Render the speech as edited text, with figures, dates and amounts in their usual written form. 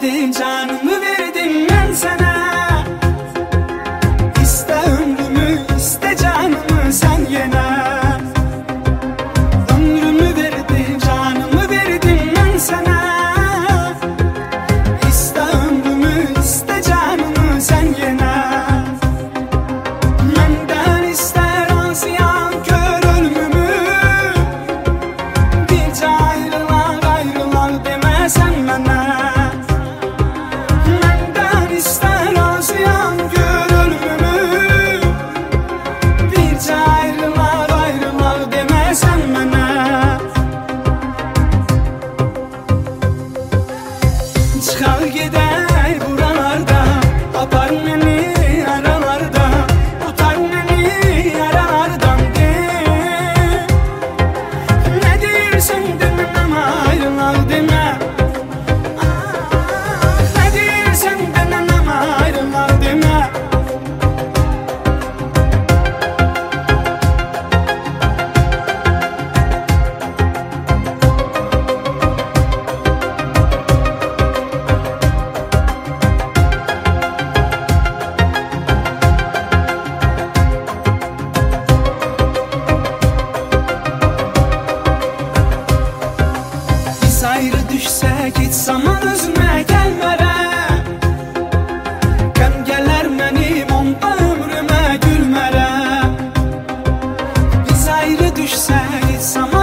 verdim, canımı verdim ben sana. İste ömrümü, iste canımı sen yine. Ömrümü verdim, canımı verdim ben sana. İste ömrümü, iste canımı sen yine. Menden ister razıyam kör ölümümü. Bir ayrılar ayrılar demesen bana. Menden ister razıyam kör ölümümü. Bir ayrılar ayrılar demesen bana. Çıkar gider buralarda, apar beni aralarda, tutar beni yaralardan de. Ne diyorsun demem ama ayrılar deme. Ne diyorsun demem ama ayrılar deme. Biz ayrı düşsek hiç zaman özüme gelmere. Gəm gələr mənim onda ömrümə gülmərə. Biz ayrı düşsək hiç zaman